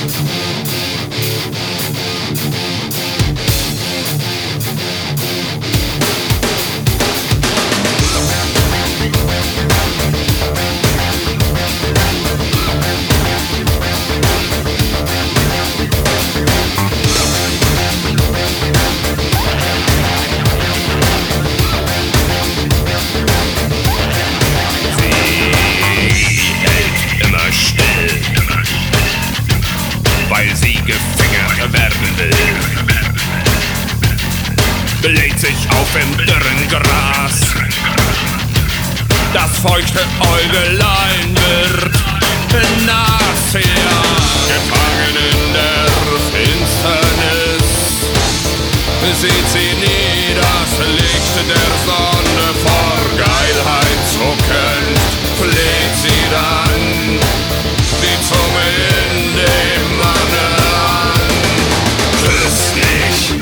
Legt sich auf im dürren Gras. Das feuchte Äugelein wird nass, ja. Gefangen in der Finsternis sieht sie nie das Licht der Sonne. Vor Geilheit zuckend fleht sie dann die Zunge in dem Manne an. Küss mich,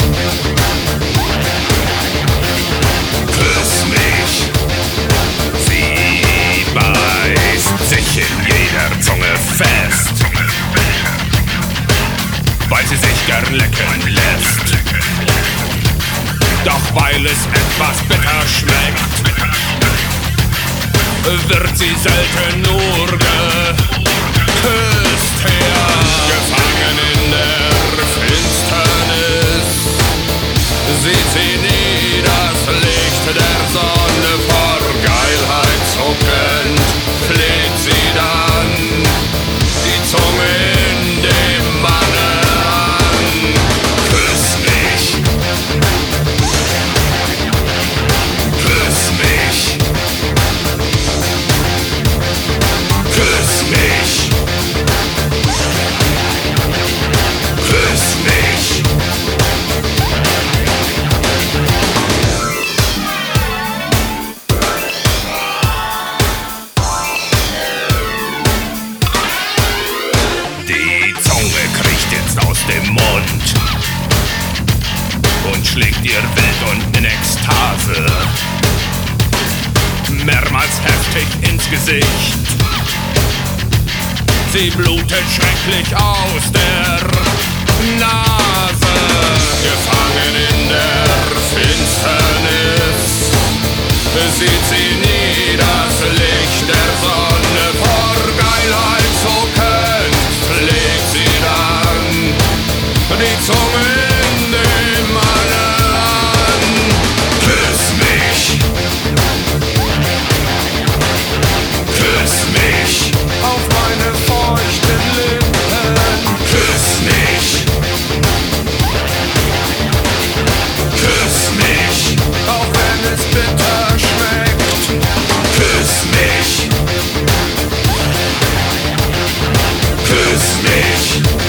küss mich. Sie beißt sich in jeder Zunge fest, weil sie sich gern lecken lässt. Doch weil es etwas bitter schmeckt, wird sie selten nur geküsst, ja. Gefangen in der Finsternis sieht sie nie das Licht der Sonne. Vor Geilheit zuckend fleht sie dann die Zunge in dem Manne an. Küss mich, küss mich, küss mich, küss mich. Die Zunge kriecht jetzt aus dem Mund und schlägt ihr wild und in Ekstase mehrmals heftig ins Gesicht. Sie blutet schrecklich aus der Nase. Gefangen in der Finsternis sieht sie nie das Licht der Sonne. Vor Geilheit zuckend legt sie dann die Zunge in dem Manne an. Küss mich, küss mich auf meine feuchten Lippen. Küss mich, küss mich, auch wenn es bitter schmeckt. Küss mich, küss mich.